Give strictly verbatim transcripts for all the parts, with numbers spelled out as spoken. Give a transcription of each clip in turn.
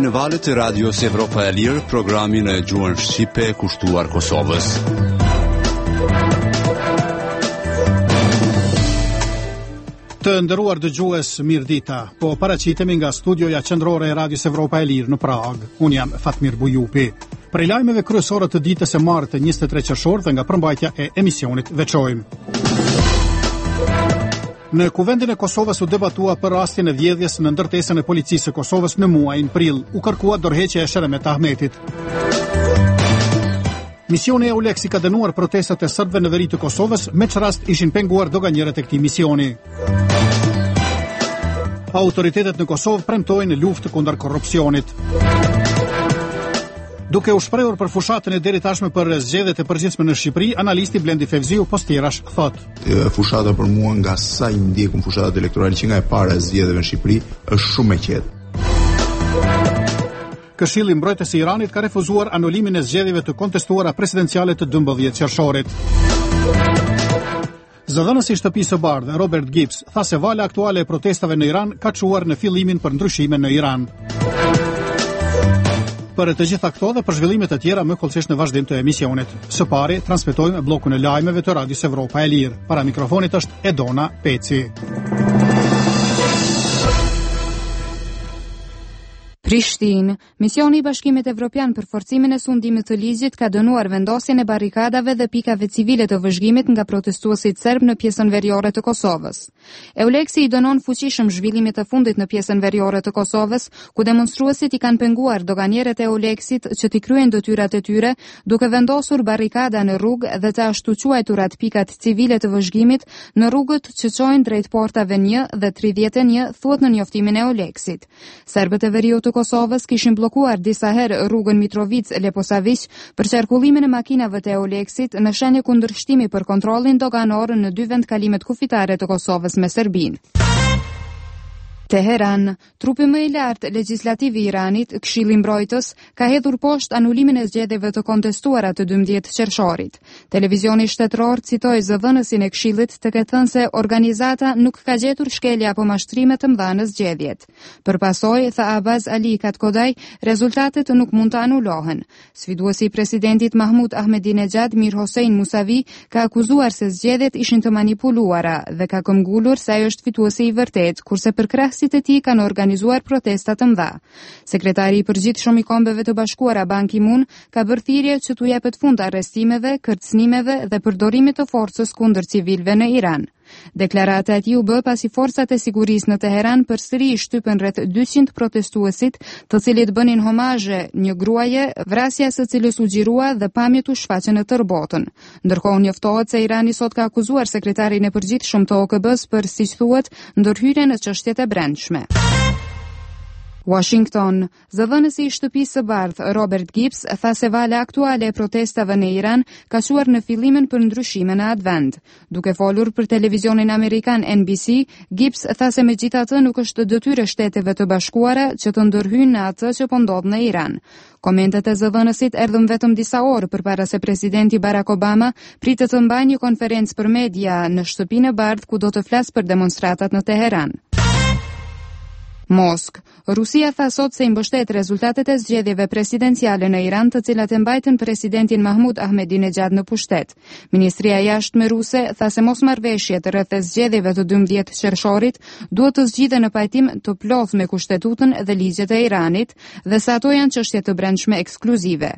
në valët e radios Evropa e Lirë, programin e gjuhën shqipe kushtuar Kosovës. Të nderuar dëgjues, mirëdita. Po paraqitemi nga studioja qendrore e radios Evropa e Lirë në Prag. Unë jam Fatmir Bujupi. Për lajmeve kryesore të ditës së martë njëzet e tre qershor dhe nga përmbajtja e emisionit veçojmë. Në Kuvendin e Kosovës u debatua për rastin e vjedhjes në ndërtesën e policisë së Kosovës në muajin prill. U kërkua dorëheqja e Sheremet Ahmetit. Misioni EULEX i ka dënuar protestat e serbëve në veri të Kosovës, me që rast ishin penguar doganjerët e këtij misioni. Autoritetet në Kosovë premtojnë luftë kundër korrupsionit. Duke u shprehur për fushatën e deri tashme për zgjedhjet e përgjithshme në Shqipëri, analisti Blendi Fevziu Postirash thot: Fushata për mua nga sa i ndjekum fushatat elektorale që nga e para e zgjedhjeve në Shqipëri është shumë e qetë. Këshilli Mbrojtës i Iranit ka refuzuar anulimin e zgjedhjeve të kontestuara presidenciale të dymbëdhjetë qershorit. Zëdhënësi i Shtëpisë së Bardhë, Robert Gibbs, tha se vala aktuale e protestave në Iran ka çuar në fillimin për ndryshime në Iran. Për të gjitha këto dhe për zhvillimet e tjera më kollësisht në vazhdim të emisionit. Së pari transmetojmë bllokun e lajmeve të Radios Evropa e Lirë. Para mikrofonit është Edona Peci. Prishtinë. Misioni i Bashkimit Evropian për forcimin e sundimit të ligjit ka dënuar vendosjen e barrikadave dhe pikave civile të vëzhgimit nga protestuesit serb në pjesën veriore të Kosovës. EULEX-i i dënon fuqishëm zhvillimit të fundit në pjesën veriore të Kosovës, ku demonstruesit i kanë penguar doganierët e EULEX-it që t'i kryejnë detyrat e tyre, duke vendosur barrikada në rrugë dhe të ashtu quajturat pikat civile të vëzhgimit në rrugët që çojnë drejt portave një dhe tridhjetë e një, thuhet në njoftimin e EULEX-it. Serbët e veriut të Kosovës kishin bllokuar disa herë rrugën Mitrovic-Leposavić për qarkullimin e makinave të EULEX-it në shenjë kundërshtimi për kontrollin doganor në dy vendkalimet kufitare të Kosovës me Serbinë. Teheran. Trupi më i lartë legjislativ i Iranit, Këshilli i Mbrojtës, ka hedhur poshtë anulimin e zgjedhjeve të kontestuara të dymbëdhjetë qershorit. Televizioni shtetëror citoi zëvënësin e Këshillit të ketë thënë se organizata nuk ka gjetur shkelje apo mashtrime të mëdha në zgjedhjet. Për pasojë, tha Abaz Ali Katkodaj, rezultatet nuk mund të anulohen. Sfiduesi i presidentit Mahmud Ahmadinejad, Mir Hossein Musavi, ka akuzuar se zgjedhjet ishin të manipuluara dhe ka këmbgulur se ai është fituesi i vërtet, kurse për krah si të tij kanë organizuar protesta të mëdha. Sekretari i përgjithshëm i Kombeve të Bashkuara Ban Ki-moon ka bërë thirrje që t'u jepet fund arrestimeve, kërcënimeve dhe përdorimit të forcës kundër civilëve në Iran. Deklarata e tij u bë pasi forcat e sigurisë në Teheran përsëri i shtypën rreth dyqind protestuesit, të cilët bënin homazhe një gruaje, vrasja së cilës u xhirua dhe pamjet u shfaqën në tërë botën. Ndërkohë njoftohet se Irani sot ka akuzuar sekretarin e përgjithshëm të O K B-s për, siç thuhet, ndërhyrje në çështjet e brendshme. Washington. Zëvënësi i Shtëpisë së Bardhë, Robert Gibbs, tha se vala aktuale e protestave në Iran ka çuar në fillimin për ndryshime në atë vend. Duke folur për televizionin amerikan N B C, Gibbs tha se megjithatë nuk është detyrë e Shteteve të Bashkuara që të ndërhyjnë në atë që po ndodh në Iran. Komentet e zëvënësit erdhën vetëm disa orë përpara se presidenti Barack Obama pritet të mbajë një konferencë për media në Shtëpinë e Bardhë ku do të flasë për demonstratat në Teheran. Moskë. Rusia tha sot se i mbështet rezultatet e zgjedhjeve presidenciale në Iran, të cilat e mbajtën presidentin Mahmud Ahmadinejad në pushtet. Ministria e jashtme ruse tha se mosmarrveshjet rreth zgjedhjeve të dymbëdhjetë qershorit duhet të zgjidhen në pajtim të plotë me kushtetutën dhe ligjet e Iranit dhe se ato janë çështje të brendshme ekskluzive.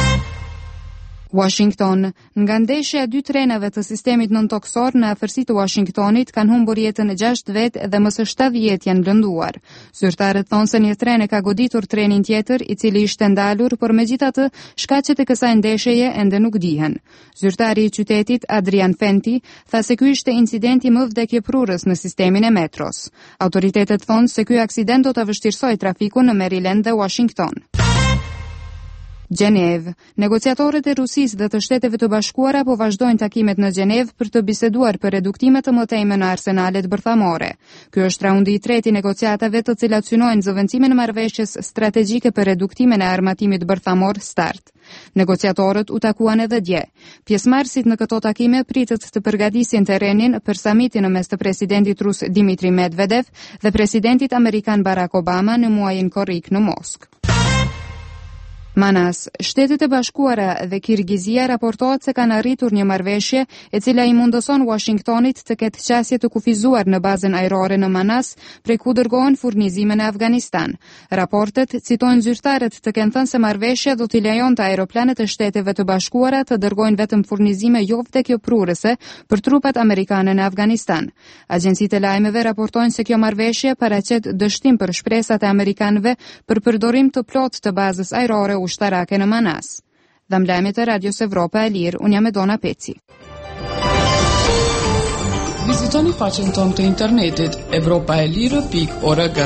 Washington. Nga ndeshja e dy trenave të sistemit nëntoksor në afërsi të Washingtonit kanë humbur jetën gjashtë vetë dhe më së shtatëdhjetë janë lënduar. Zyrtarët thonë se një tren e ka goditur trenin tjetër, i cili ishte ndalur, por megjithatë shkaqet e kësaj ndeshjeje ende nuk dihen. Zyrtari i qytetit, Adrian Fenty, tha se ky ishte incidenti më vdekjeprurës në sistemin e metros. Autoritetet thonë se ky aksident do të vështirësojë trafikun në Maryland dhe Washington. Gjenev. Negociatorët e Rusisë dhe të Shteteve të Bashkuara po vazhdojnë takimet në Gjenev për të biseduar për reduktimet të mëtejme në arsenalet bërthamore. Ky është raundi i tretë i negociatave, të cilat synojnë zëvendësimin e marrëveshjes strategjike për reduktimin e armatimit bërthamor START. Negociatorët u takuan edhe dje. Pjesëmarrësit në këto takime pritet të përgatisin terrenin për samitin në mes të presidentit rus Dmitri Medvedev dhe presidentit amerikan Barack Obama në muajin korrik në Moskë. Manas, Shtetet e Bashkuara dhe Kirgizia raportohet se kanë arritur një marrëveshje e cila i mundëson Washingtonit të ketë qasje të kufizuar në bazën ajrore në Manas, prej ku dërgohen furnizime në Afganistan. Raportet citojnë zyrtarët të kenë thënë se marrëveshja do t'i lejonte aeroplanet e Shteteve të Bashkuara të dërgojnë vetëm furnizime jo vdekjeprurëse për trupat amerikane në Afganistan. Agjencitë e lajmeve raportojnë se kjo marrëveshje paraqet dështim për shpresat e amerikanëve për përdorim të plotë të bazës ajrore ushtarake në Manas. Dham lajmet e Radios Evropa e Lirë, unë jam Edona Peci. Vizitoni faqen tonë të internetit evropa e lirë pikë org.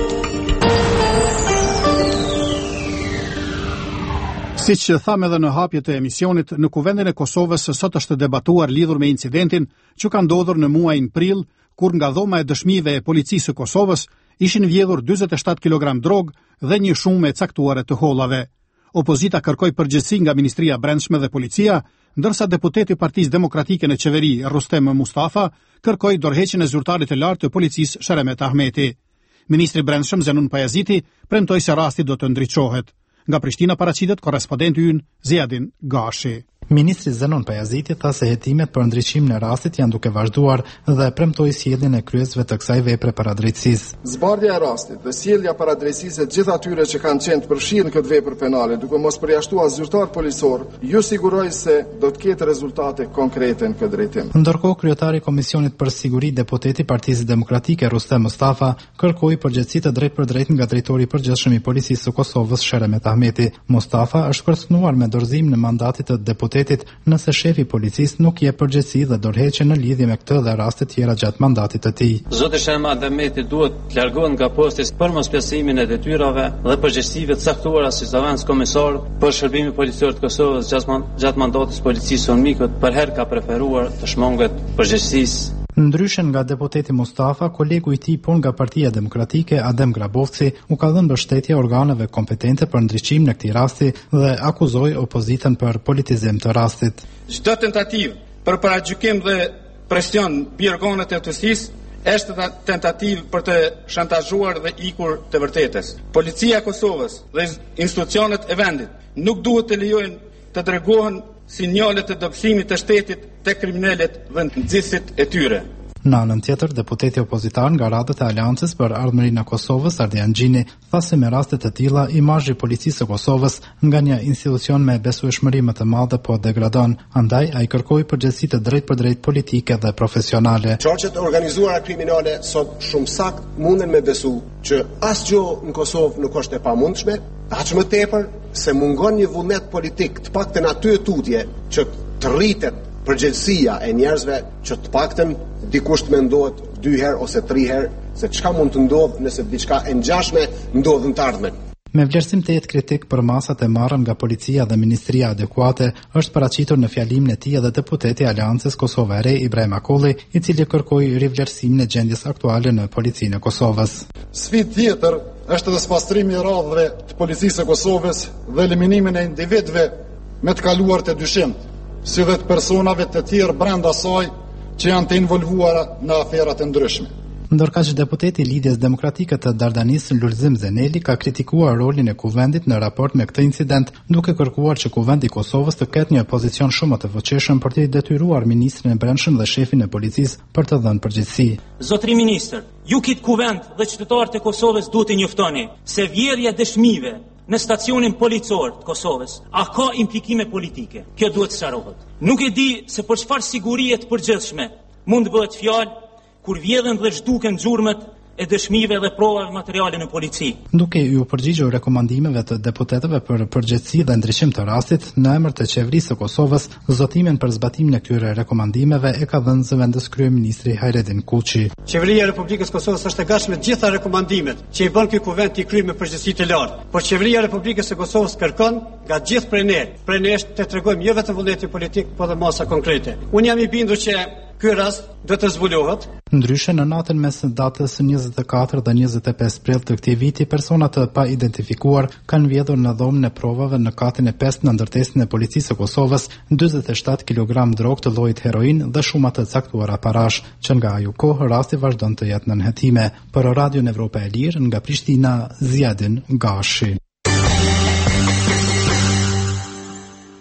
Si që thamë edhe në hapje të emisionit, në kuvendin e Kosovës sot është debatuar lidhur me incidentin që ka ndodhur në muajin prill, kur nga dhoma e dëshmive e policisë së Kosovës ishin vjedhur dyzet e shtatë kilogram drog dhe një shumë e caktuare të hollave. Opozita kërkoi përgjegjësi nga Ministria e Brendshme dhe Policia, ndërsa deputeti i Partisë Demokratike në qeveri Rustem Mustafa kërkoi dorëheqjen e zyrtarit të lartë të policisë Sheremet Ahmeti. Ministri i Brendshëm Zenun Pajaziti premtoi se rasti do të ndriçohet. Nga Prishtina paraqitet korrespondenti ynë Ziadin Gashi. Ministri Zenon Pajaziti tha se hetimet për ndriçimin e rastit janë duke vazhduar dhe premtoi sjelljen e kryesve të kësaj vepre paradrejtësisë. Zbardhja e rastit dhe sjellja paradrejtësisë të gjithë atyre që kanë qenë të përfshirë në këtë vepër penale, duke mos përjashtuar zyrtar policor, ju siguroj se do të ketë rezultate konkrete në këtë drejtim. Ndërkohë, kryetari i Komisionit për Siguri, deputeti i Partisë Demokratike Rustem Mustafa kërkoi përgjegjësi të drejtpërdrejtë nga drejtori i përgjithshëm i Policisë së Kosovës Sheremet Ahmeti. Mustafa është kërcënuar me dorëzim në mandatit të deputetit nëse shefi i policisë nuk jep përgjegjësi dhe dorëheqje në lidhje me këtë dhe raste tjera gjatë mandatit të tij. Zoti Sheremet Ahmeti duhet të largohet nga posti për mosplasimin e detyrave dhe përgjegjësive të caktuara si zaventës komisar për shërbimin policor të Kosovës gjatë mandatit të policisë së Mikut, për herë ka preferuar të shmanget përgjegjësisë. Ndryshe nga deputeti Mustafa, kolegu i tij pun nga Partia Demokratike Adem Grabovci u ka dhënë mbështetje organeve kompetente për ndriçim në këtij rasti dhe akuzoi opozitën për politizim të rastit. Çdo tentativë për paragjykim dhe presion mbi organet e aftësisë është tentativë për të shantazhuar dhe ikur të vërtetës. Policia e Kosovës dhe institucionet e vendit nuk duhet të lejojnë të dërgohen sinjale të dobësimit të shtetit të kriminalet dhe nxitësit e tyre. Në anën tjetër, deputeti opozitar nga radhët e Aleancës për Ardhmërinë e Kosovës, Ardian Gjini, tha se me raste të tilla imazhi i policisë së Kosovës nga një institucion me besueshmëri më të madhe po degradon, andaj ai kërkoi përgjegjësi të drejtpërdrejtë politike dhe profesionale. Çorçet e organizuara kriminale sot shumë sakt munden me besu që asgjë në Kosovë nuk është e pamundshme, aq më tepër se mungon një vullnet politik, të paktën aty e tutje që të rritet përgjegjësia e njerëzve që të paktën dikush të mendohet dy herë ose tri herë se çka mund të ndodhë nëse diçka e ngjashme ndodh në të ardhmen. Me vlerësim të jetë kritik për masat e marrë nga policia dhe ministria adekuate, është paraqitur në fjalimin e tij edhe deputeti i Aleancës Kosova e Re Ibrahim Akolli, i cili kërkoi rivlerësimin e gjendjes aktuale në policinë e Kosovës. Sfidë tjetër është edhe spastrimi i radhëve të policisë së Kosovës dhe eliminimin e individëve me të kaluar të dyshim, si dhe të personave të tjerë brenda saj që janë të involvuara në aferat e ndryshme. Ndërkaq deputeti i Lidhjes Demokratike të Dardanis Lulzim Zeneli ka kritikuar rolin e kuvendit në raport me këtë incident, duke kërkuar që kuvendi i Kosovës të ketë një pozicion shumë të fuqishëm për të detyruar ministrin e Brendshëm dhe shefin e policisë për të dhënë përgjegjësi. Zotri ministër, ju kit kuvend dhe qytetarët e Kosovës duhet të njoftoni se vjedhja dëshmive në stacionin policor të Kosovës a ka implikime politike. Kjo duhet sqarohet. Nuk e di se për çfarë sigurie të përgjithshme mund të bëhet fjalë kur vjedhen dhe zhduken xhurmët e dëshmive dhe provave materiale në polici. Duke ju përgjigjur rekomandimeve të deputetëve për përgjegjësi dhe ndriçim të rastit, në emër të qeverisë së Kosovës, zotimin për zbatimin e këtyre rekomandimeve e ka dhënë zëvendës kryeministri Hajredin Kuçi. Qeveria e Republikës Kosovës është e gatshme të gjitha rekomandimet që i bën ky kuvend të kryejë me përgjegjësi të lartë. Por qeveria e Republikës së Kosovës kërkon nga gjithë prej ne, prej nesh të tregojmë jo vetëm vullneti politik, por edhe masa konkrete. Unë jam i bindur që ky rast do të zbulohet. Ndryshe, në natën mes datës njëzet e katër dhe njëzet e pesë prill të këtij viti, persona të pa identifikuar kanë vjedhur në dhomën e provave në katin e pesë në ndërtesën e policisë së Kosovës dyzet e shtatë kilogram drog të llojit heroin dhe shumë të caktuara parash, që nga ajo kohë rasti vazhdon të jetë në nënhetime. Për Radion Evropa e Lirë, nga Prishtina, Ziadin Gashi.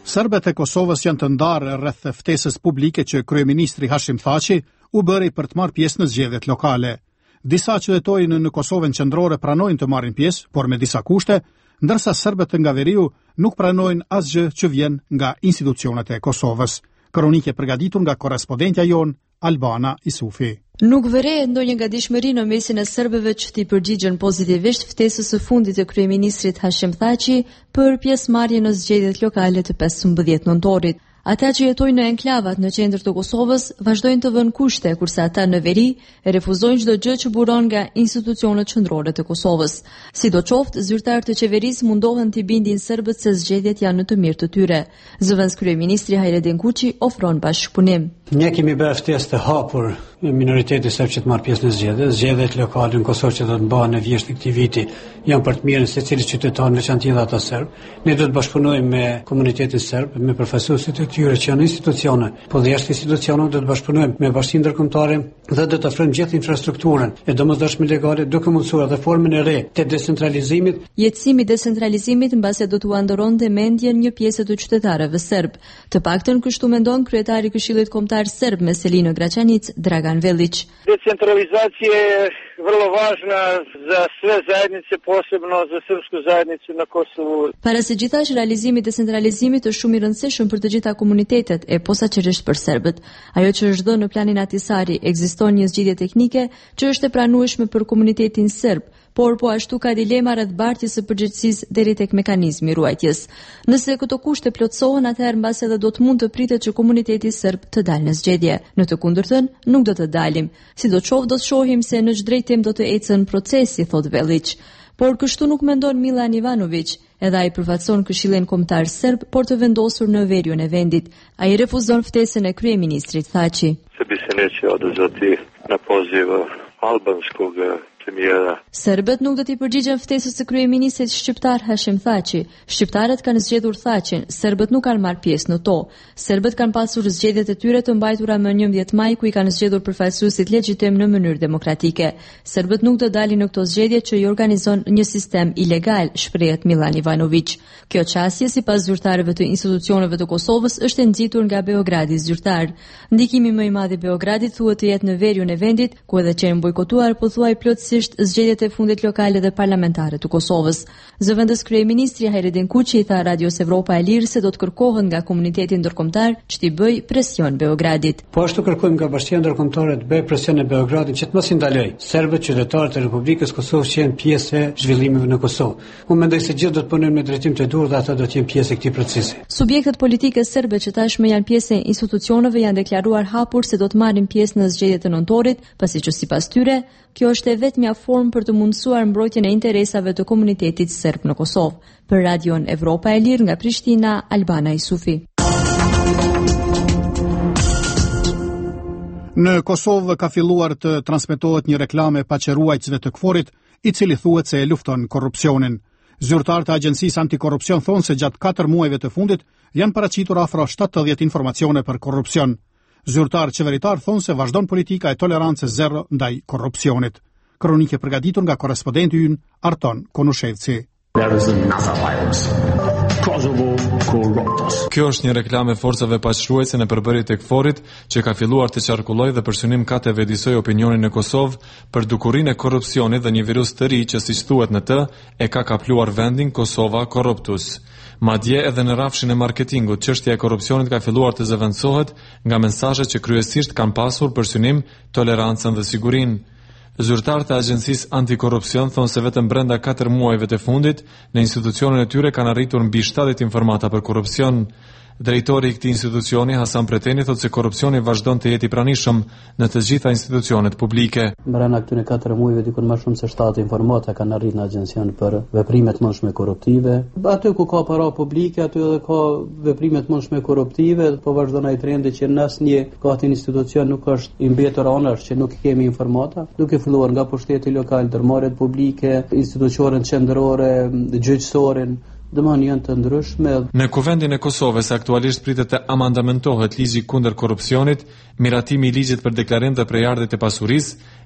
Serbët e Kosovës janë të ndarë rreth ftesës publike që kryeministri Hashim Thaçi u bëri për të marrë pjesë në zgjedhjet lokale. Disa qytetojnë në Kosovën qendrore pranojnë të marrin pjesë, por me disa kushte, ndërsa serbët nga veriu nuk pranojnë asgjë që vjen nga institucionet e Kosovës. Kronike përgatitur nga korrespondentja jon Albana Isufi. Nuk vërehet ndonjë gatishmëri në mesin e serbëve që t'i përgjigjen pozitivisht ftesës së fundit të kryeministrit Hashim Thaçi për pjesëmarrje në zgjedhjet lokale të pesëmbëdhjetë nëntorit. Ata që jetojnë në enklavat në qendër të Kosovës vazhdojnë të vënë kushte, kurse ata në veri refuzojnë çdo gjë që buron nga institucionet qendrore të Kosovës. Sidoqoftë, zyrtarët të qeverisë mundohen t'i bindin serbët se zgjedhjet janë në të mirë të tyre. Zëvendës kryeministri Hajredin Kuçi ofron bashkëpunim. Ne kemi bërë ftesë të hapur minoriteti serb që të marrë pjesë në zgjedhje. Zgjedhjet lokale në Kosovë që do të bëhen në vjesht këtij viti janë për të mirën e secilit qytetar, veçanërisht ata serb. Ne do të bashkëpunojmë me komunitetin serb, me përfaqësuesit e tyre që janë institucione, po dhe jashtë institucioneve do të bashkëpunojmë me bashkinë ndërkombëtare dhe do të ofrojmë gjithë infrastrukturën e domosdoshme legale duke mundsuar dhe formën e re të decentralizimit. Jetësimi i decentralizimit mbase do t'u ndërronte mendjen një pjesë të qytetarëve serb. Të paktën kështu mendon kryetari i Këshillit Kombëtar serb Meselino Graçanic, Dragan Velić. Decentralizacija je vrlo važna za sve zajednice, posebno za srpsku zajednicu na Kosovu. Para se gjithashtu realizimi i decentralizimit është shumë i rëndësishëm për të gjitha komunitetet e posaçërisht për serbët. Ajo që është dhënë në planin atisari, ekziston një zgjidhje teknike që është e pranueshme për komunitetin serb, por po ashtu ka dilema rreth bartjes së përgjegjësisë deri tek mekanizmi i ruajtjes. Nëse këto kushte plotësohen, atëherë mbas edhe do të mund të pritet që komuniteti serb të dalë në zgjedhje. Në të kundërtën, nuk do të dalim. Sidoqoftë do të shohim se në çdo drejtim do të ecën procesi, thot Velić. Por kështu nuk mendon Milan Ivanović, edhe ai përfaqëson Këshillin Kombëtar serb, por të vendosur në veriun e vendit. Ai refuzon ftesën e kryeministrit Thaçi. Se bi se neće odazvati na poziv albanskog premijera. Serbët nuk do t'i përgjigjen ftesës së kryeministrit shqiptar Hashim Thaçi. Shqiptarët kanë zgjedhur Thaçin, serbët nuk kanë marrë pjesë në to. Serbët kanë pasur zgjedhjet e tyre të mbajtura më njëmbëdhjetë maj, ku i kanë zgjedhur përfaqësuesit legjitim në mënyrë demokratike. Serbët nuk do dalin në këto zgjedhje që i organizon një sistem ilegal, shprehet Milan Ivanović. Kjo çështje, sipas zyrtarëve të institucioneve të Kosovës, është e nxitur nga Beogradi zyrtar. Ndikimi më i madh i Beogradit thuhet të jetë në veriun e vendit, ku edhe që janë bojkotuar pothuaj plotësisht zgjedhjet e fundit lokale dhe parlamentare të Kosovës. Zëvendës kryeministri Hajredin Kuçi i tha Radios Evropa e Lirë se do të kërkohen nga komuniteti ndërkombëtar që t'i bëj presion Beogradit. Po ashtu kërkojmë nga bashkia ndërkombëtare të bëjë presion në Beogradin që të mos i ndalojë serbët qytetarët e Republikës Kosovës që janë pjesë e zhvillimeve në Kosovë. Unë mendoj se gjithë do të punojnë me drejtim të dur dhe ata do të jenë pjesë e këtij procesi. Subjektet politike serbe që tashmë janë pjesë e institucioneve janë deklaruar hapur se do të marrin pjesë në zgjedhjet e nëntorit, pasi që sipas tyre kjo është e vetmja formë për të mundësuar mbrojtjen e interesave të komunitetit serb në Kosovë. Për Radion Evropa e Lirë nga Prishtina, Albana Isufi. Në Kosovë ka filluar të transmetohet një reklame paqëruajtësve të KFOR-it, i cili thuhet se e lufton korrupsionin. Zyrtarët e Agjencisë Antikorrupsion thonë se gjatë katër muajve të fundit janë paraqitur afro shtatëdhjetë informacione për korrupsion. Zyrtar qeveritar thonë se vazhdon politika e tolerancës zero ndaj korrupsionit. Kronike përgatitur nga korrespondenti ynë Arton Konushevci. Kjo është një reklam e forcave paqëruese në përbërje të KFOR-it që ka filluar të qarkullojë dhe për synim ka të vedisoj opinionin në Kosovë për dukurinë e korrupsionit dhe një virus të ri që, siç thuhet në të, e ka kapluar vendin Kosova Corruptus. Madje edhe në rafshin e marketingut, çështja e korrupsionit ka filluar të zëvendësohet nga mesazhet që kryesisht kanë pasur për synim tolerancën dhe sigurinë. Zyrtarët e Agjencisë Antikorrupsion thonë se vetëm brenda katër muajve të fundit në institucionet e tyre kanë arritur mbi shtatëdhjetë informata për korrupsion. Drejtori i këtij institucioni, Hasan Preteni, thotë se korrupsioni vazhdon të jetë i pranishëm në të gjitha institucionet publike. Brenda këtyre katër muajve diku më shumë se shtatë informata kanë arritur në agjencion për veprime të mundshme korruptive. Aty ku ka para publike, aty edhe ka veprime të mundshme korruptive, po vazhdon ai trendi që në asnjë kat institucion nuk është i mbetur anash që nuk kemi informata, duke filluar nga pushteti lokal, ndërmarrjet publike, institucionet qendrore, gjyqësorin, dëmon janë të ndryshme. Në Kuvendin e Kosovës aktualisht pritet të amandamentohet ligji kundër korrupsionit, miratimi i ligjit për deklarim dhe prejardhjet e pasurisë,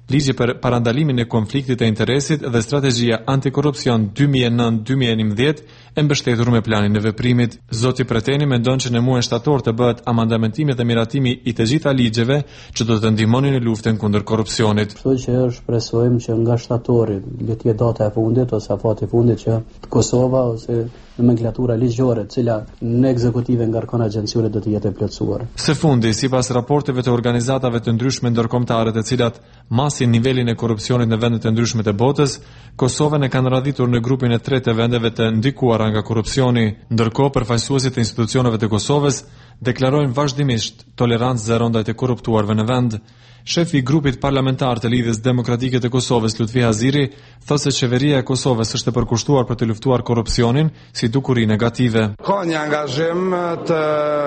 ligji për parandalimin e konfliktit të interesit dhe strategjia antikorrupsion dy mijë e nëntë dy mijë e njëmbëdhjetë e mbështetur me planin e veprimit. Zoti Preteni mendon që në muajin shtator të bëhet amendamentimi dhe miratimi i të gjitha ligjeve që do të ndihmonin në luftën kundër korrupsionit. Kështu që shpresojmë që nga shtatori, le të jetë data e fundit ose afati i fundit, që Kosova ose nomenklatura ligjore, cila në ekzekutive ngarkon agjencione do të jetë e plotësuar. Së fundi, sipas raporteve të organizatave të ndryshme ndërkombëtare, të cilat masin nivelin e korrupsionit në vendet e ndryshme të botës, Kosovën e kanë radhitur në grupin e tretë të vendeve të ndikuara nga korrupsioni. Ndërkohë, përfaqësuesit e institucioneve të Kosovës deklarojnë vazhdimisht tolerancë zero ndaj të korruptuarve në vend. Shefi i grupit parlamentar të Lidhjes Demokratike të Kosovës, Lutfi Haziri, thotë se qeveria e Kosovës është e përkushtuar për të luftuar korrupsionin si dukuri negative. Ka një angazhim të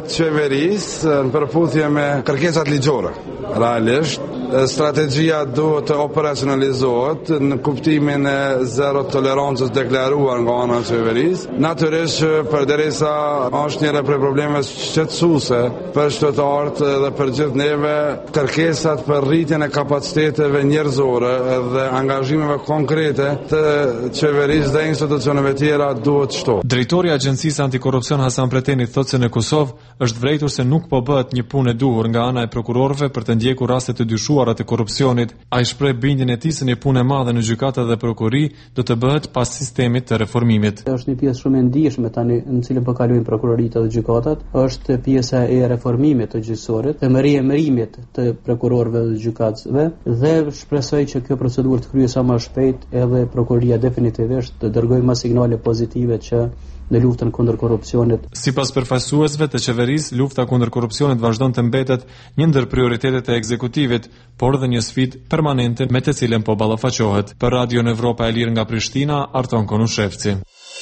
qeverisë në përputhje me kërkesat ligjore. Realisht, strategjia duhet të operacionalizohet në kuptimin e zero tolerancës deklaruar nga ana e qeverisë. Natyrisht, përderisa është njëra prej problemeve shqetësuese për qytetarët dhe për gjithë neve, kërkesat për rritjen e kapaciteteve njerëzore dhe angazhimeve konkrete të qeverisë dhe institucioneve tjera duhet shtohet. Drejtori i Agjencisë Antikorrupsion Hasan Preteni thotë se në Kosovë është vërejtur se nuk po bëhet një punë e duhur nga ana e prokurorëve për të ndjekur raste të dyshuara të korrupsionit. Ai shpreh bindjen e tij se një punë e madhe në gjykata dhe prokurori do të bëhet pas sistemit të reformimit. Është një pjesë shumë e ndihshme tani në cilën po kalojnë prokuroritë dhe gjykatat, është pjesa e reformimit të gjyqësorit, të mërrimit të prokurorëve dhe gjykatësve, dhe shpresoj që kjo procedurë të kryhet sa më shpejt edhe prokuroria definitivisht të dërgojë më sinjale pozitive që në luftën kundër korrupsionit. Sipas përfaqësuesve të qeverisë, lufta kundër korrupsionit vazhdon të mbetet një ndër prioritetet e ekzekutivit, por dhe një sfidë permanente me të cilën po ballafaqohet. Për Radio Evropa e Lirë nga Prishtina, Arton Konushevci.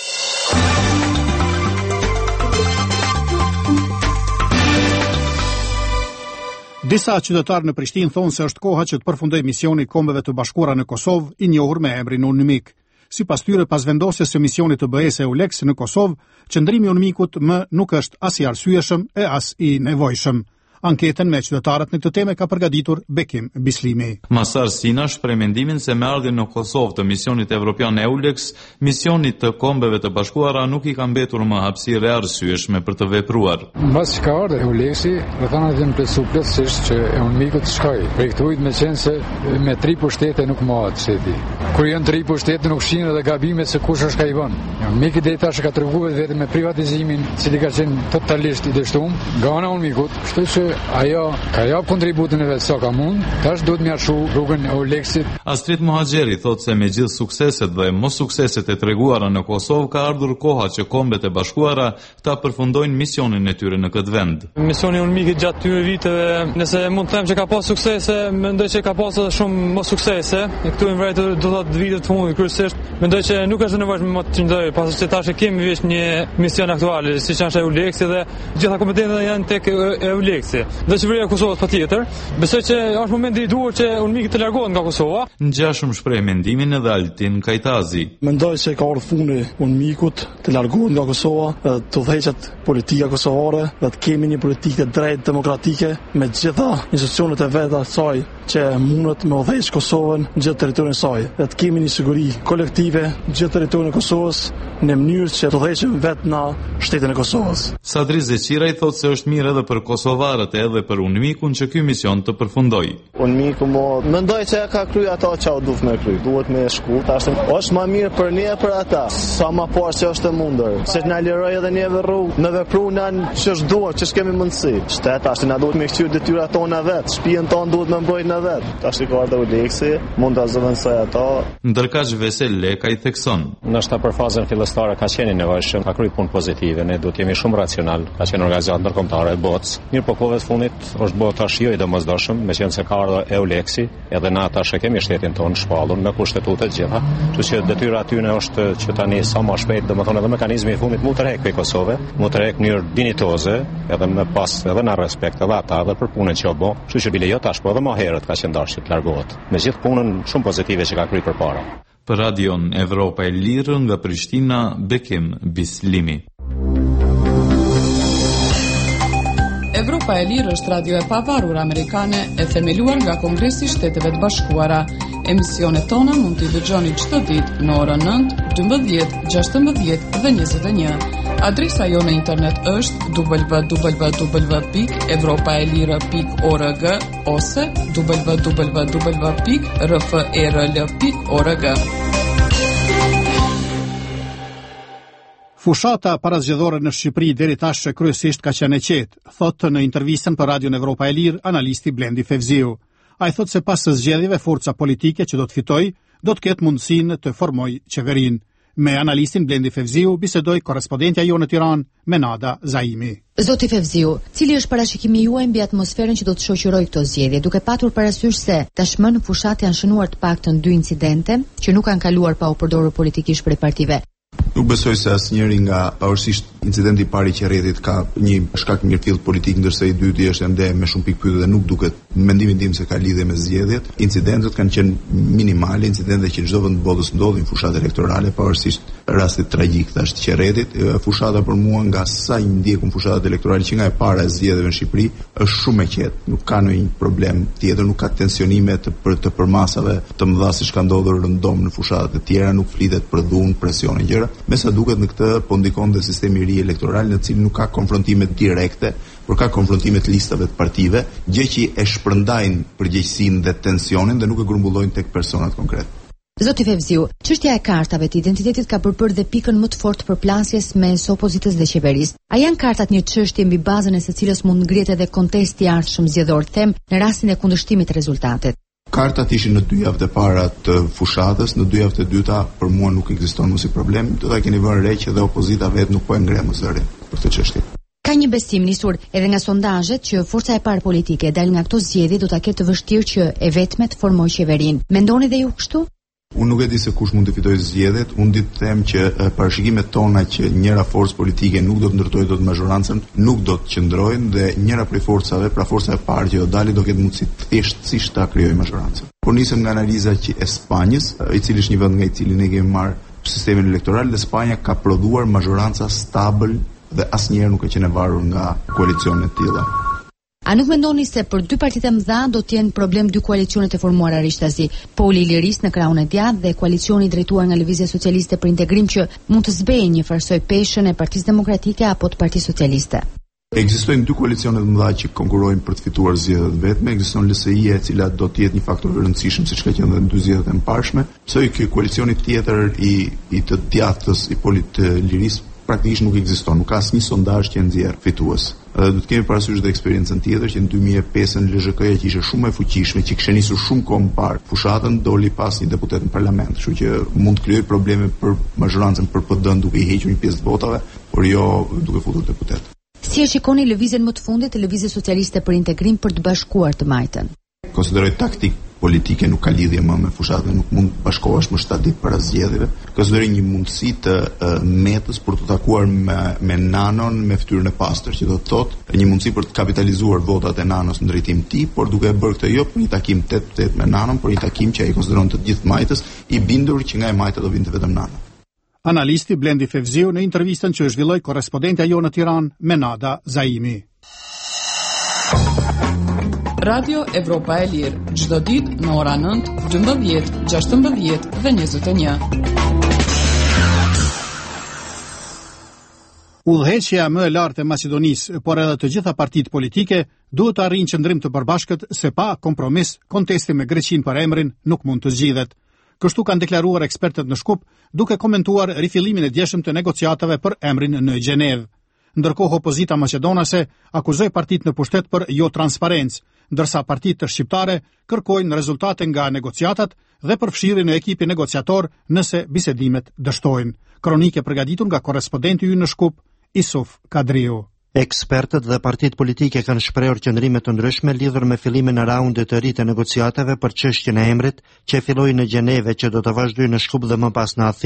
Disa qytetarë në Prishtinë thonë se është koha që të përfundojë misioni i Kombeve të Bashkuara në Kosovë, i njohur me emrin UNMIK. Sipas tyre, pas vendosjes së misionit të B E S-së EULEX në Kosovë, qëndrimi i UNMIK-ut më nuk është as i arsyeshëm e as i nevojshëm. Anketën me qytetarët në këtë temë ka përgatitur Bekim Bislimi. Masar Sina shpreh mendimin se me ardhjen në Kosovë të misionit evropian EULEX, misionit të Kombeve të Bashkuara nuk i ka mbetur më hapësirë e arsyeshme për të vepruar. Mbas ka ardhur EULEX-i, rrethana janë plotësuar plotësisht që UNMIK-u të shkojë. Projektuit me qenë se me tri pushtete nuk mohat shteti. Kur janë tri pushtete nuk shihen edhe gabimet se kush është ka i vënë. UNMIK-i deri tash ka treguar vetëm me privatizimin, i cili ka qenë totalisht i dështuar nga ana e UNMIK-ut, kështu që ajo ka jap kontributin e vet sa ka mund, tash duhet më arshu rrugën e EULEX-it. Astrid Muhaxheri thotë se me gjithë sukseset dhe mos sukseset e treguara në Kosovë ka ardhur koha që Kombet e Bashkuara ta përfundojnë misionin e tyre në këtë vend. Misioni UNMIK gjatë këtyre viteve, nëse mund të them që ka pas suksese, mendoj që ka pas edhe shumë mos suksese. E këtu në vërtet do të thotë vitet të fundit kryesisht, mendoj që nuk është nevojshme më të qëndroj, pasi që tash kemi vetë një mision aktual, siç është EULEX-i dhe gjitha kompetencat janë tek EULEX-i. Dhe qeveria e Kosovës patjetër. Besoj që është momenti i duhur që UNMIK të largohet nga Kosova. Ngjashëm shpreh mendimin edhe Altin Kajtazi. Mendoj se ka ardhur fundi UNMIK-ut të largohet nga Kosova, të udhëheqet politika kosovare, dhe të kemi një politikë të drejtë demokratike me gjitha institucionet e veta të saj që mundet me udhëheq Kosovën në gjithë territorin e saj. Dhe të kemi një siguri kolektive në gjithë territorin e Kosovës në mënyrë që të udhëheqem vetë në shtetin e Kosovës. Sadri Zeqiraj thotë se është mirë edhe për kosovarët edhe për UNMIK-un që ky mision të përfundojë. UNMIK-u mo mendoj se ka kryer ato që duhet me kry. Duhet me shku, tash është më mirë për ne për ata. Sa më parë që është e mundur, se na liroj edhe neve rrugë, në vepruan që s'duam, që s'kemi mundësi. Shtet tash na duhet me kthyer detyrat tona vet, shtëpinë tonë duhet me mbrojtë në vet. Tash i ka ardhur UNMIK-si, mund ta zëvendësoj ato. Ndërkaq Vesel Leka i thekson. Ndoshta për fazën fillestare ka qenë nevojshëm, ka kryer punë pozitive, ne duhet jemi shumë racional, ka qenë organizatë ndërkombëtare e botës. Mirë po kohëve të fundit është bërë tash jo i domosdoshëm, meqense se ka ardhur EULEX-i, edhe na tash e kemi shtetin tonë shpallur me kushtetutë të gjitha. Kështu që detyra aty është që tani sa më shpejt, domethënë edhe mekanizmi i fundit mund të rrek pe Kosovë, mund të rrek në mënyrë dinjitoze, edhe me pas edhe na respekt edhe ata edhe për punën që u bë. Kështu që bile jo tash, po edhe më herët ka qenë dashur të largohet. Me gjithë punën shumë pozitive që ka kryer përpara. Për Radion Evropa e Lirë nga Prishtina, Bekim Bislimi. Evropa e Lirë është radio e pavarur amerikane e themeluar nga Kongresi i Shteteve të Bashkuara. Emisionet tona mund t'i dëgjoni çdo ditë në orën nëntë, dymbëdhjetë, gjashtëmbëdhjetë dhe njëzet e një. Adresa jo në internet është w w w pikë evropaelire pikë org ose w w w pikë r f e r l pikë org. Fushata parazgjedhore në Shqipëri deri tash kryesisht ka qenë e qetë, thotë në intervistën për Radion Evropa e Lirë analisti Blendi Fevziu. Ai thotë se pas së zgjedhjeve forca politike që do të fitojë, do të ketë mundësinë të formojë qeverinë. Me analistin Blendi Fevziu bisedoi korrespondentja jonë në Tiranë, Menada Zaimi. Zoti Fevziu, cili është parashikimi juaj mbi atmosferën që do të shoqërojë këto zgjedhje, duke patur parasysh se tashmë në fushat janë shënuar të paktën dy incidente që nuk kanë kaluar pa u përdorur politikisht prej partive? Nuk besoj se asnjëri nga pavarësisht incidenti i parë i qerrjetit ka një shkak mirëfill politik, ndërsa i dyti është ende me shumë pikë pyetje dhe nuk duket mendimin tim se ka lidhje me zgjedhjet. Incidentet kanë qenë minimale, incidente që në çdo vend të botës ndodhin fushat elektorale, pavarësisht rastit tragjik tash të qerrjetit. Fushata për mua nga sa i ndjekum fushatat elektorale që nga e para e zgjedhjeve në Shqipëri është shumë e qetë. Nuk ka ndonjë problem tjetër, nuk ka tensionime të për të përmasave të mëdha siç ka ndodhur rëndom në fushatat e tjera, nuk flitet për dhunë, presione gjëra. Me sa duket në këtë po ndikon dhe sistemi i ri elektoral në cilin nuk ka konfrontime direkte, por ka konfrontime të listave të partive, gjë që e shpërndajnë përgjegjësinë dhe tensionin dhe nuk e grumbullojnë tek personat konkret. Zoti Fevziu, çështja e kartave të identitetit ka përpër dhe pikën më të fortë përplasjes mes opozitës dhe qeverisë. A janë kartat një çështje mbi bazën e së cilës mund ngrihet edhe kontesti i ardhshëm zgjedhor, them, në rastin e kundërshtimit të rezultatit? Kartat ishin në dy javët e para të fushatës, në dy javët e dyta për mua nuk ekziston më si problem, do ta keni vënë re që dhe opozita vet nuk po e ngre më zërin për këtë çështje. Ka një besim nisur edhe nga sondazhet që forca e parë politike dal nga këto zgjedhje do ta ketë të vështirë që e vetme të formojë qeverinë. Mendoni dhe ju kështu? Unë nuk e di se kush mund të fitojë zgjedhjet, unë di të them që e, parashikimet tona që njëra forcë politike nuk do të ndërtojë dot mazhorancën, nuk do të qëndrojnë dhe njëra prej forcave, pra forca e parë që do dalë do ketë mundësi thjeshtësisht ta krijojë mazhorancën. Po nisem nga analiza që e Spanjës, i cili është një vend nga i cili ne kemi marrë sistemin elektoral, dhe Spanja ka prodhuar mazhoranca stabil dhe asnjëherë nuk ka qenë e varur nga koalicione të tilla. A nuk mendoni se për dy partitë e mëdha do të jenë problem dy koalicionet e formuara rishtazi, Poli i Lirisë në krahun e djathtë dhe koalicioni drejtuar nga Lëvizja Socialiste për Integrim që mund të zbejë një farsoj peshën e Partisë Demokratike apo të Partisë Socialiste? Ekzistojnë dy koalicione të mëdha që konkurrojnë për të fituar zgjedhjet vetme, ekziston L S I-ja e cila do të jetë një faktor i rëndësishëm siç ka qenë edhe në dy zgjedhjet e mëparshme, pse ky koalicioni tjetër i i të djathtës i Polit të Lirisë praktikisht nuk ekziston, nuk ka asnjë sondazh që nxjerr fitues. Edhe do të kemi parasysh dhe eksperiencën tjetër që në dy mijë e pesë L Z K-ja që ishte shumë e fuqishme, që kishte nisur shumë kohë më parë, fushatën doli pas një deputet në parlament, kështu që mund të krijojë probleme për mazhorancën për P D-n duke i hequr një pjesë të votave, por jo duke futur deputet. Si e shikoni lëvizjen më të fundit të Lëvizjes Socialiste për Integrim për të bashkuar të majtën? Konsideroj taktik politike, nuk ka lidhje më me fushatën, nuk mund të bashkohesh më shtatë ditë para zgjedhjeve. Konsideroj një mundësi të uh, metës për të takuar me, me Nanon me fytyrën e pastër, që do të thotë një mundësi për të kapitalizuar votat e Nanos në drejtim të tij, por duke e bërë këtë jo për një takim tet tet me Nanon, por një takim që ai konsideron të gjithë majtës, i bindur që nga e majta do vinte vetëm Nano. Analisti Blendi Fevziu në intervistën që zhvilloi korrespondentja jonë në Tiranë, Menada Zaimi. Radio Evropa e Lirë, çdo ditë në ora nëntë, dymbëdhjetë, gjashtëmbëdhjetë dhe njëzet e një. Udhëheqja më e lartë e Maqedonisë, por edhe të gjitha partitë politike, duhet të arrijnë qëndrim të përbashkët se pa kompromis, kontesti me Greqinë për emrin nuk mund të zgjidhet. Kështu kanë deklaruar ekspertët në Shkup, duke komentuar rifillimin e djeshëm të negociatave për emrin në Gjenevë. Ndërkohë opozita maqedonase akuzoi partitë në pushtet për jo transparencë, ndërsa partitë shqiptare kërkojnë rezultate nga negociatat dhe përfshirjen në ekipin negociator nëse bisedimet dështojnë. Kronike përgatitur nga korrespondenti ynë në Shkup, Isuf Kadriu. Ekspertët dhe partitë politike kanë shprehur qëndrime të ndryshme lidhur me fillimin e raundit të ri të negociatave për çështjen e emrit që filloi në Gjenevë që do të vazhdojë në Shkup dhe më pas në Athinë.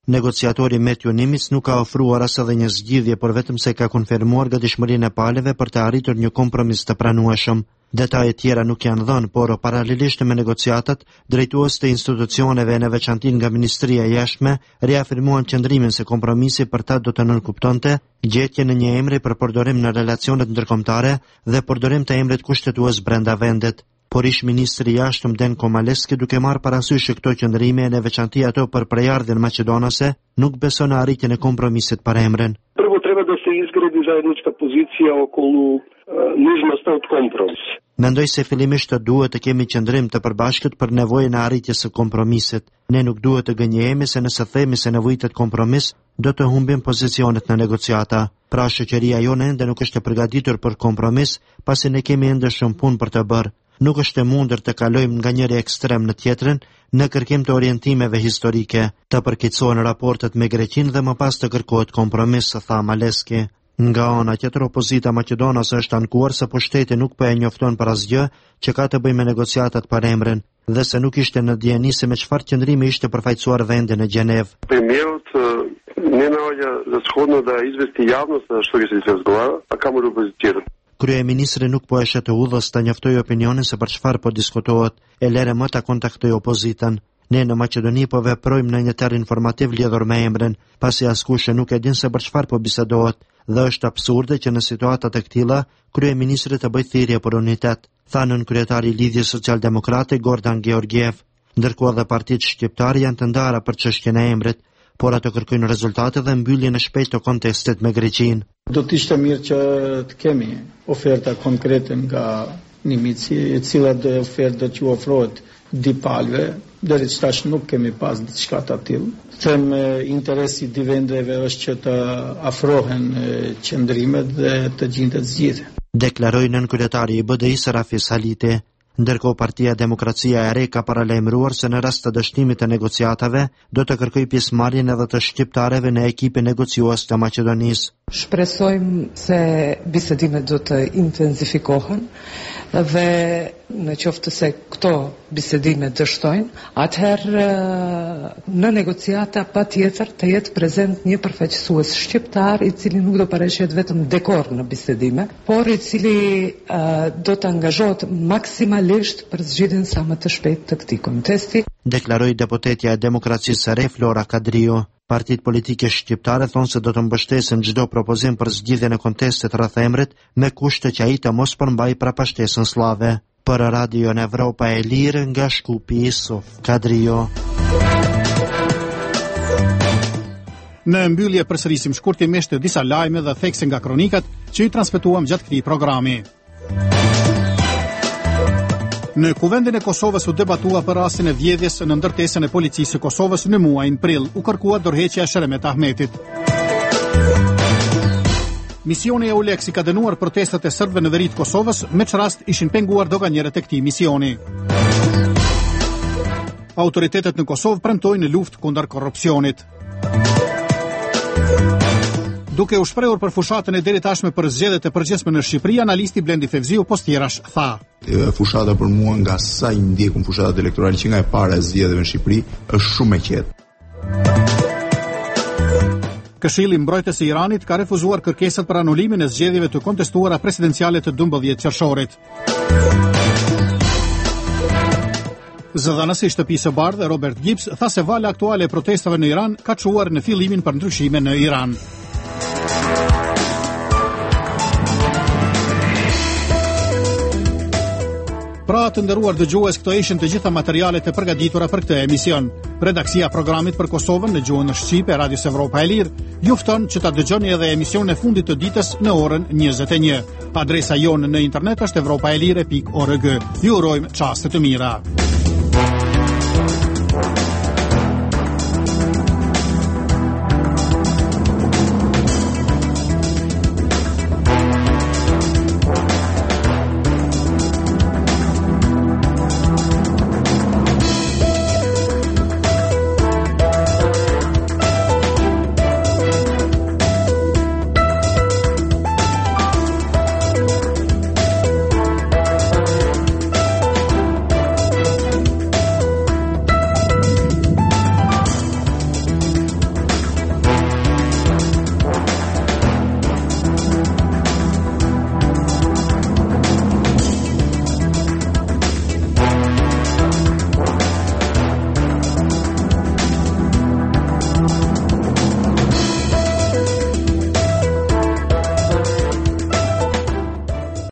Negociatori Matthew Nimitz nuk ka ofruar as edhe një zgjidhje, por vetëm se ka konfirmuar gatishmërinë e palëve për të arritur një kompromis të pranueshëm. Detajet tjera nuk janë dhënë, por paralelisht me negociatat, drejtues të institucioneve në veçantin nga Ministria e Jashtme reafirmuan qëndrimin se kompromisi për ta do të nënkuptonte gjetjen e një emri për përdorim në relacionet ndërkombëtare dhe përdorim të emrit kushtetues brenda vendet. Por ish ministri i jashtëm Denko Maleski, duke marrë parasysh këto qëndrime në veçanti ato për prejardhjen maqedonase, nuk beson në arritjen e kompromisit për emrin. Prvo treba da se izgradi zajednička pozicija okolo nužnosti od kompromis. Mendoj se fillimisht të duhet të kemi qëndrim të përbashkët për nevojën e arritjes së kompromisit. Ne nuk duhet të gënjehemi se nëse themi se nevojitet kompromis, do të humbim pozicionet në negociata. Pra shoqëria jone ende nuk është e përgatitur për kompromis, pasi ne kemi ende shumë punë për të bërë. Nuk është e mundur të kalojmë nga njëri ekstrem në tjetrën në kërkim të orientimeve historike, të përkeqësohen raportet me Greqinë dhe më pas të kërkohet kompromis, tha Maleski. Nga ana tjetër, opozita maqedonase është ankuar se pushteti nuk po e njofton për asgjë që ka të bëjë me negociatat për emrin dhe se nuk ishte në dieni se me çfarë qëndrimi ishte përfaqësuar vendi në Gjenevë. Premierut не наоѓа за сходно да извести јавност што ќе се разговара, а камо опозицијата. Kryeministri nuk po e shet të udhës të njoftoj opinionin se për çfarë po diskutohet, e lere më ta kontaktoj opozitën. Ne në Maqedoni po veprojmë në një terr informativ lidhur me emrin, pasi askush nuk e din se për çfarë po bisedohet, dhe është absurde që në situatat e këtilla kryeministri të bëjë thirrje për unitet, thanën kryetari i Lidhjes Socialdemokrate Gordan Georgiev. Ndërkohë dhe partitë shqiptare janë të ndara për çështjen e emrit, por ato kërkojnë rezultate dhe mbylljen e shpejtë të kontestit me Greqinë. Do të ishte mirë që të kemi oferta konkrete nga Nimitsi, e cila do ofertë do t'ju ofrohet dipalve, deri tash nuk kemi pas diçka të tillë. Them interesi i dy vendeve është që të afrohen qëndrimet dhe të gjendet zgjidhje. Deklaroi nën kryetari i B D I-s Rafis Haliti. Ndërkohë Partia Demokracia e Re ka paralajmëruar se në rast të dështimit të negociatave do të kërkojë pjesëmarrjen edhe të shqiptarëve në ekipin negociues të Maqedonisë. Shpresojmë se bisedimet do të intensifikohen dhe në qoftë se këto bisedime dështojnë, atëherë në negociata patjetër të jetë prezent një përfaqësues shqiptar i cili nuk do pareshet vetëm dekor në bisedime, por i cili uh, do të angazhohet maksimalisht për zgjidhjen sa më të shpejtë të këtij kontesti. Deklaroi deputetja e Demokracisë së Re Flora Kadrio. Partitë politike shqiptare thonë se do të mbështesin çdo propozim për zgjidhjen e kontestit rreth emrit me kushte që ai të mos përmbajë prapashtesën slave. Për Radio në Evropa e Lirë nga Shkupi Isuf Kadrio. Në mbyllje përsërisim shkurtimisht disa lajme dhe thekse nga kronikat që i transmetuam gjatë këtij programi. Në Kuvendin e Kosovës u debatua për rastin e vjedhjes në ndërtesën e policisë së Kosovës në muajin prill, u kërkua dorëheqja e Sheremet Ahmetit. Misioni e EULEX i ka dënuar protestat e serbëve në veri të Kosovës, me që rast ishin penguar doganjerët e këtij misioni. Autoritetet në Kosovë premtojnë në luftë kundër korrupsionit. Duke u shprehur për fushatën e deri tashme për zgjedhjet e përgjithshme në Shqipëri, analisti Blendi Fevziu Postjerash tha: Fushata për mua nga sa i ndjekum fushatat elektorale që nga e para e zgjedhjeve në Shqipëri është shumë e qetë. Këshilli Mbrojtës i Iranit ka refuzuar kërkesat për anulimin e zgjedhjeve të kontestuara presidenciale të dymbëdhjetë qershorit. Zëdhënësi i Shtëpisë së Bardhë Robert Gibbs tha se vala aktuale e protestave në Iran ka çuar në fillimin për ndryshime në Iran. Pra të nderuar dëgjues, këto ishin të gjitha materialet e përgatitura për këtë emision. Redaksia programit për Kosovën në gjuhën shqipe e Radios Evropa e Lirë ju fton që ta dëgjoni edhe emisionin e fundit të ditës në orën njëzet e një. Adresa jonë në internet është evropaelire pikë org. Ju urojmë çaste të mira.